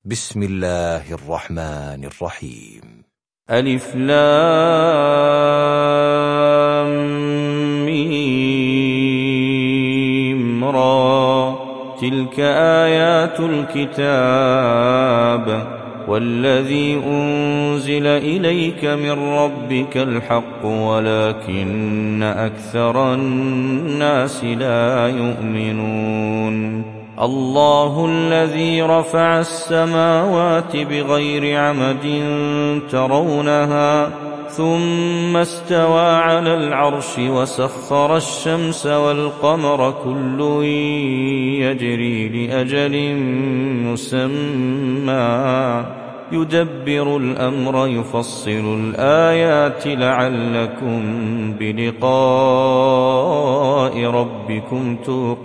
بسم الله الرحمن الرحيم. ألف لام ميم را، تلك آيات الكتاب والذي أنزل إليك من ربك الحق ولكن أكثر الناس لا يؤمنون. الله الذي رفع السماوات بغير عمد ترونها ثم استوى على العرش وسخر الشمس والقمر كل يجري لأجل مسمى يدبر الأمر يفصل الآيات لعلكم بلقاء ربكم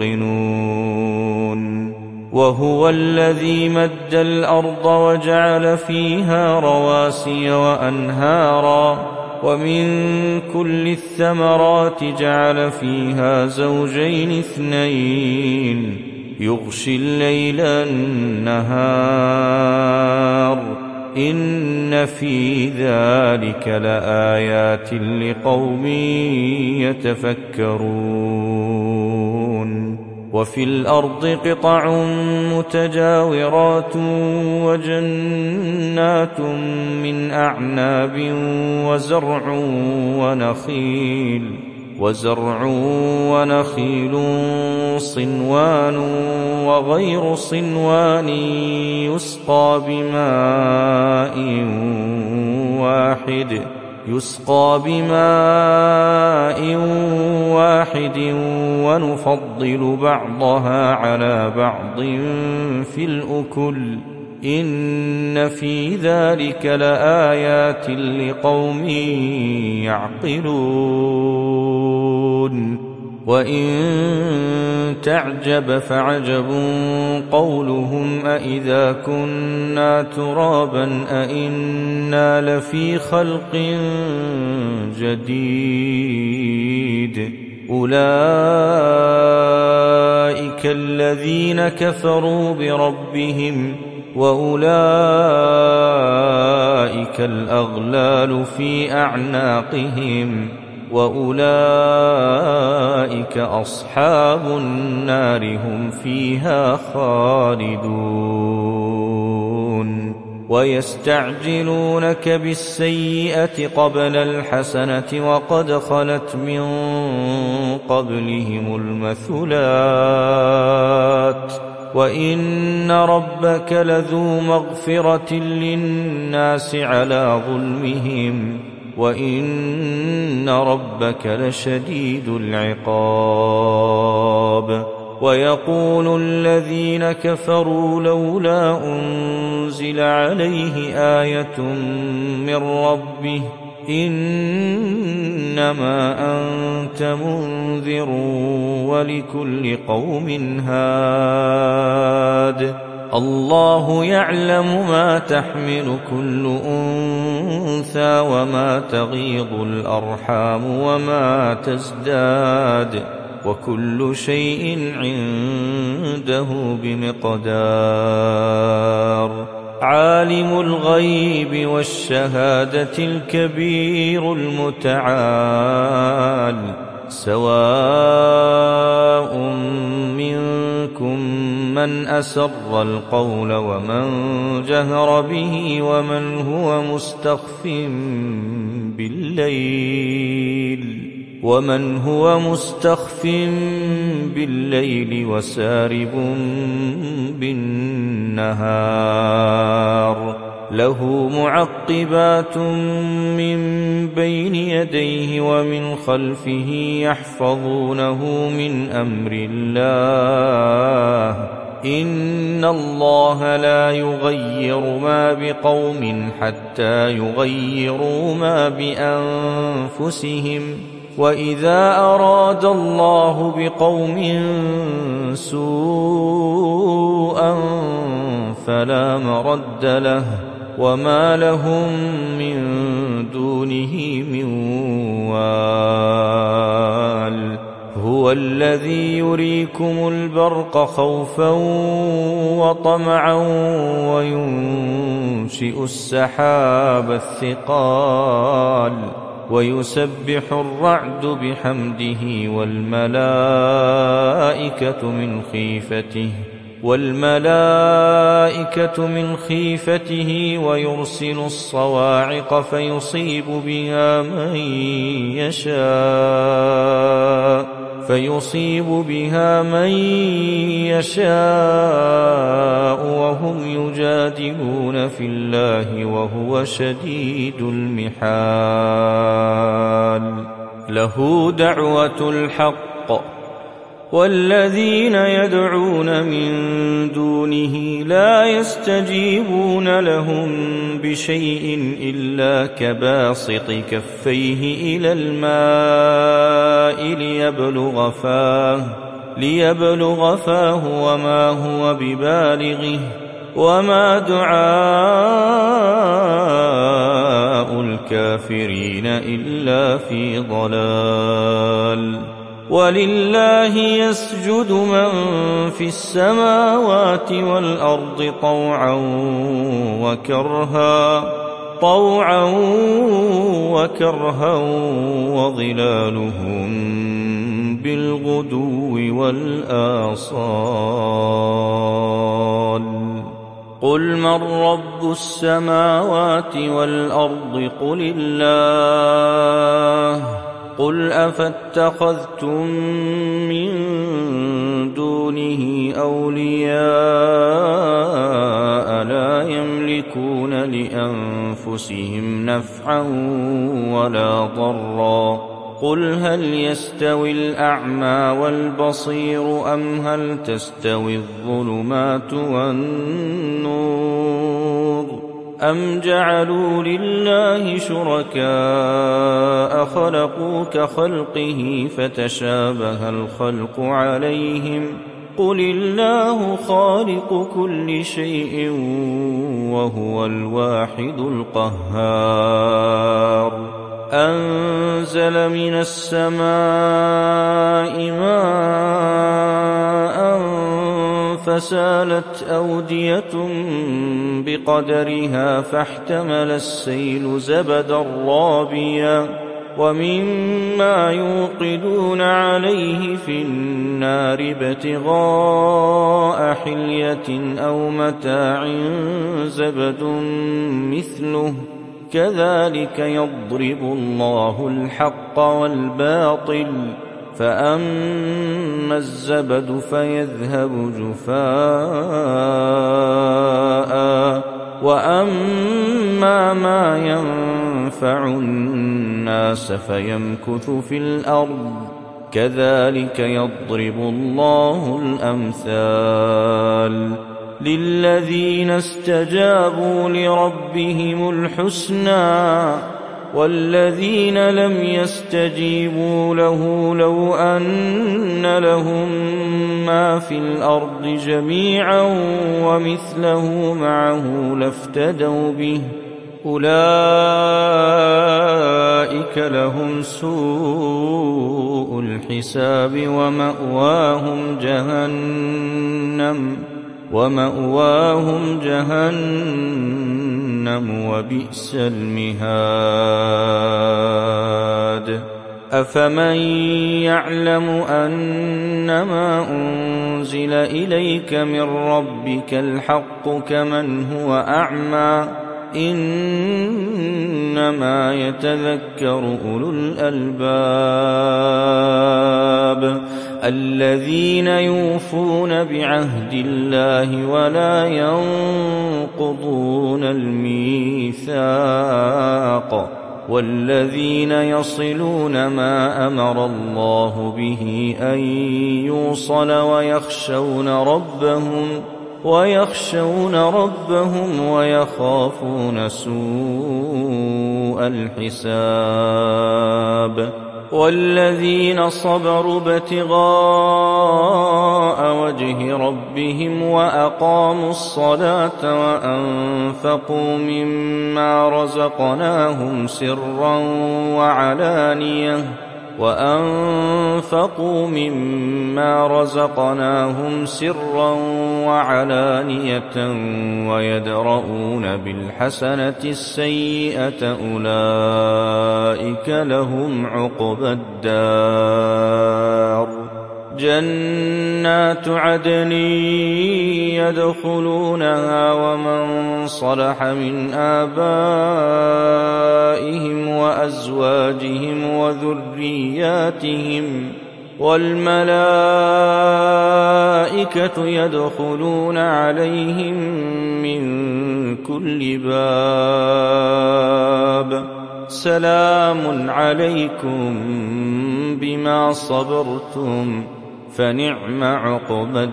توقنون. وهو الذي مد الأرض وجعل فيها رواسي وأنهارا ومن كل الثمرات جعل فيها زوجين اثنين يغشي الليل النهار إن في ذلك لآيات لقوم يتفكرون. وفي الأرض قطع متجاورات وجنات من أعناب وزرع ونخيل صنوان وغير صنوان يسقى بماء واحد ونفضل بعضها على بعض في الأكل إن في ذلك لآيات لقوم يعقلون. وإن تعجب فعجب قولهم أإذا كنا ترابا أإنا لفي خلق جديد أولئك الذين كفروا بربهم وأولئك الأغلال في أعناقهم وأولئك أصحاب النار هم فيها خالدون. ويستعجلونك بالسيئة قبل الحسنة وقد خلت من قبلهم المثلات وإن ربك لذو مغفرة للناس على ظلمهم وإن ربك لشديد العقاب. ويقول الذين كفروا لولا أنزل عليه آية من ربه إنما أنت منذر ولكل قوم هاد. الله يعلم ما تحمل كل أنثى وما تغيض الأرحام وما تزداد وكل شيء عنده بمقدار. عالم الغيب والشهادة الكبير المتعال سواء منكم من أسر القول ومن جهر به ومن هو مستخف بالليل وسارب بالنهار له معقبات من بين يديه ومن خلفه يحفظونه من أمر الله إن الله لا يغير ما بقوم حتى يغيروا ما بأنفسهم وإذا أراد الله بقوم سوءا فلا مرد له وما لهم من دونه من وال. هو الذي يريكم البرق خوفا وطمعا ينشئ السحاب الثقال ويسبح الرعد بحمده والملائكة من خيفته ويرسل الصواعق فيصيب بها من يشاء وهم يجادلون في الله وهو شديد المحال. له دعوة الحق والذين يدعون من دونه لا يستجيبون لهم بشيء إلا كباسط كفيه إلى الماء ليبلغ فاه وما هو ببالغه وما دعاء الكافرين إلا في ضلال. ولله يسجد من في السماوات والأرض طوعا وكرها وظلالهم بالغدو والآصال. قل من رب السماوات والأرض قل الله. قل أفاتخذتم من دونه أولياء لا يملكون لأنفسهم نفعا ولا ضرا. قل هل يستوي الأعمى والبصير أم هل تستوي الظلمات والنور أم جعلوا لله شركاء خلقوا كخلقه فتشابه الخلق عليهم قل الله خالق كل شيء وهو الواحد القهار. أنزل من السماء ماء فسالت أودية بقدرها فاحتمل السيل زبدا رابيا ومما يوقدون عليه في النار ابتغاء حلية أو متاع زبد مثله كذلك يضرب الله الحق والباطل فأما الزبد فيذهب جفاء وأما ما ينفع الناس فيمكث في الأرض كذلك يضرب الله الأمثال. للذين استجابوا لربهم الحسنى والذين لم يستجيبوا له لو أن لهم ما في الأرض جميعا ومثله معه لافتدوا به أولئك لهم سوء الحساب ومأواهم جهنم وبئس المهاد. أفمن يعلم أنما أنزل إليك من ربك الحق كمن هو أعمى إنما يتذكر أولو الألباب الذين يوفون بعهد الله ولا ينقضون الميثاق والذين يصلون ما أمر الله به أن يوصل ويخشون ربهم ويخافون سوء الحساب. والذين صبروا ابتغاء وجه ربهم وأقاموا الصلاة وأنفقوا مما رزقناهم سرا وعلانية وأنفقوا مما رزقناهم سرا وعلانية ويدرؤون بالحسنة السيئة أولئك لهم عقبى الدار جنات عدن يدخلونها ومن صلح من آبائهم وأزواجهم وذرياتهم والملائكة يدخلون عليهم من كل باب سلام عليكم بما صبرتم فنعم عقبى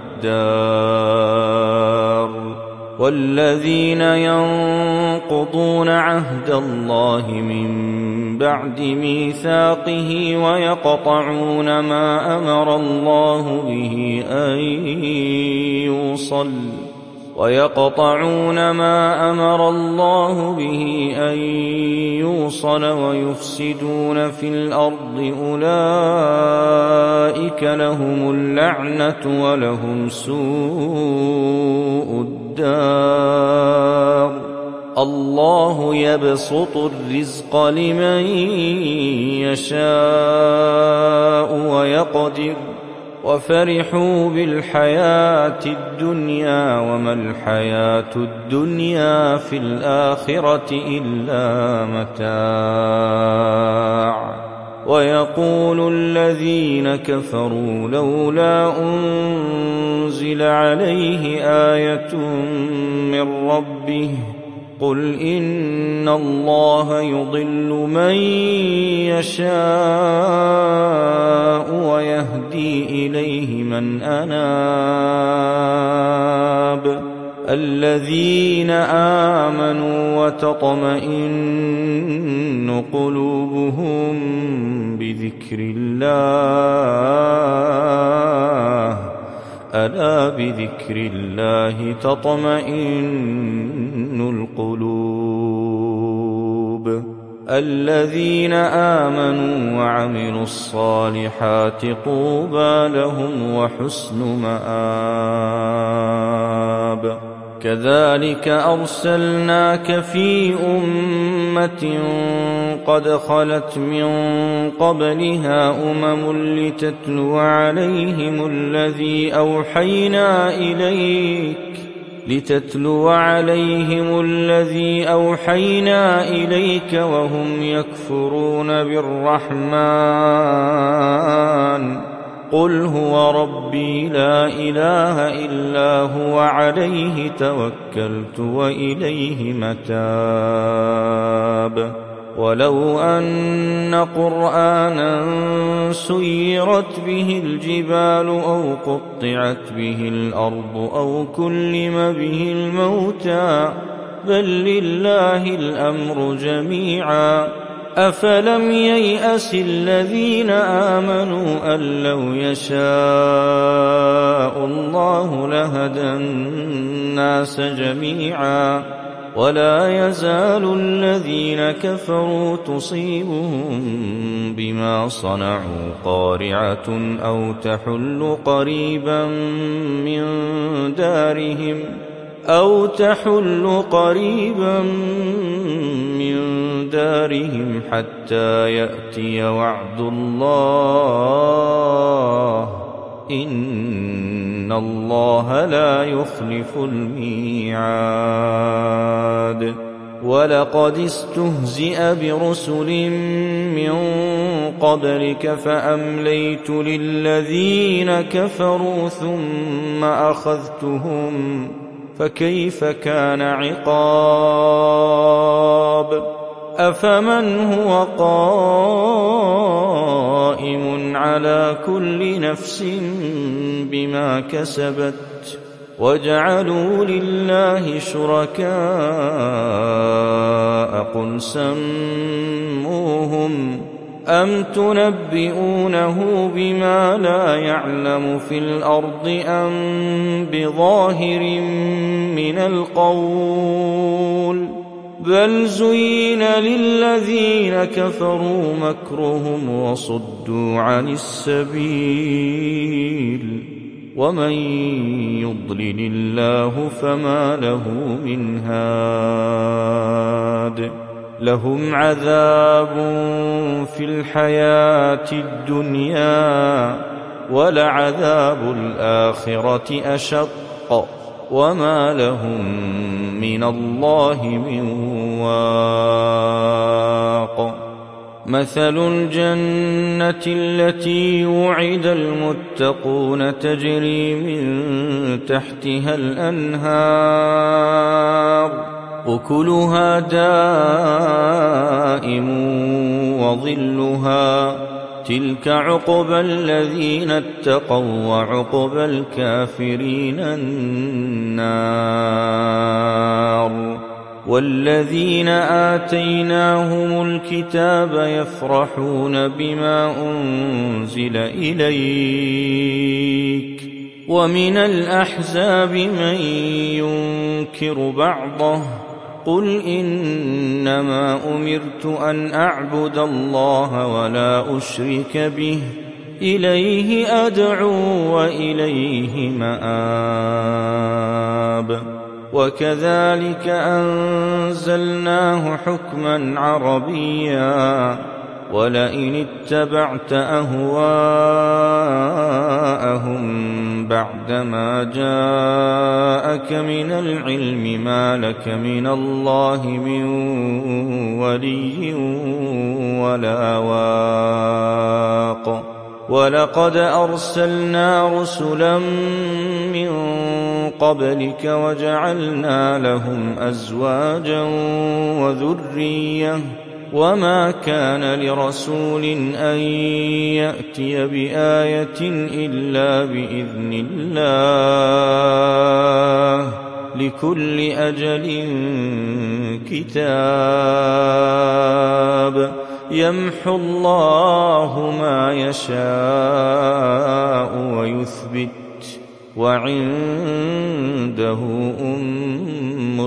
الدار والذين ينقضون عهد الله من بعد ميثاقه ويقطعون ما أمر الله به أن يوصل ويفسدون في الأرض أولئك لهم اللعنة ولهم سوء الدار الله يبسط الرزق لمن يشاء ويقدر وفرحوا بالحياة الدنيا وما الحياة الدنيا في الآخرة إلا متاع ويقول الذين كفروا لولا أنزل عليه آية من ربه قل إن الله يضل من يشاء ويهدي إليه من أناب الذين آمنوا وتطمئن قلوبهم بذكر الله ألا بذكر الله تطمئن القلوب الذين آمنوا وعملوا الصالحات طوبى لهم وحسن مآب كذلك أرسلناك في أمة قد خلت من قبلها لتتلو عليهم الذي أوحينا إليك وهم يكفرون بالرحمن قل هو ربي لا إله إلا هو عليه توكلت وإليه متاب ولو أن قرآنا سيرت به الجبال أو قطعت به الأرض أو كلم به الموتى بل لله الأمر جميعا أفلم ييأس الذين آمنوا أن لو يشاء الله لهدى الناس جميعا ولا يزال الذين كفروا تصيبهم بما صنعوا قارعة أو تحل قريبا من دارهم حتى يأتي وعد الله إن الله لا يخلف الميعاد ولقد استهزئ برسل من قبلك فأمليت للذين كفروا ثم أخذتهم فكيف كان عقاب أفمن هو قائم على كل نفس بما كسبت وجعلوا لله شركاء قل سموهم أم تنبئونه بما لا يعلم في الأرض أم بظاهر من القول بل زين للذين كفروا مكرهم وصدوا عن السبيل ومن يضلل الله فما له من هاد لهم عذاب في الحياة الدنيا ولعذاب الآخرة أشق وما لهم من الله من واق مثل الجنة التي وعد المتقون تجري من تحتها الأنهار أكلها دائم وظلها تلك عقبى الذين اتقوا وعقبى الكافرين النار والذين آتيناهم الكتاب يفرحون بما أنزل إليك ومن الأحزاب من ينكر بعضه قل إنما أمرت أن أعبد الله ولا أشرك به إليه أدعو وإليه مآب وكذلك أنزلناه حكما عربيا ولئن اتبعت أهواءهم بعدما جاءك من العلم ما لك من الله من ولي ولا واق ولقد أرسلنا رسلا من قبلك وجعلنا لهم أزواجا وذرية وما كان لرسول أن يأتي بآية إلا بإذن الله لكل أجل كتاب يمحو الله ما يشاء ويثبت وعنده أم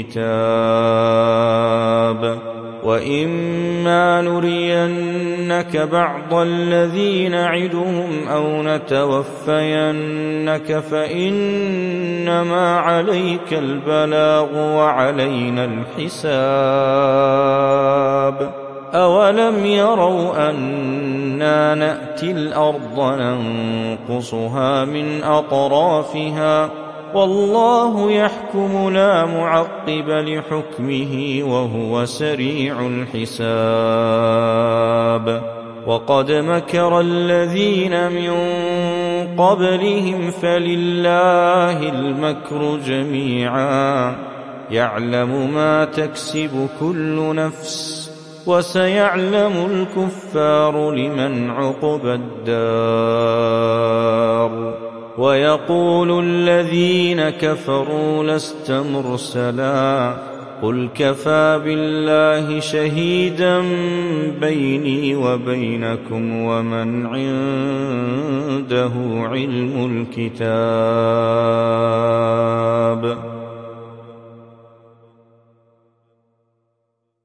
الكتاب وإما نرينك بعض الذي نعدهم أو نتوفينك فإنما عليك البلاغ وعلينا الحساب أولم يروا أنا نأتي الأرض ننقصها من أطرافها والله يحكم لا معقب لحكمه وهو سريع الحساب وقد مكر الذين من قبلهم فلله المكر جميعا يعلم ما تكسب كل نفس وسيعلم الكفار لمن عقبى الدار ويقول الذين كفروا لست مرسلا قل كفى بالله شهيدا بيني وبينكم ومن عنده علم الكتاب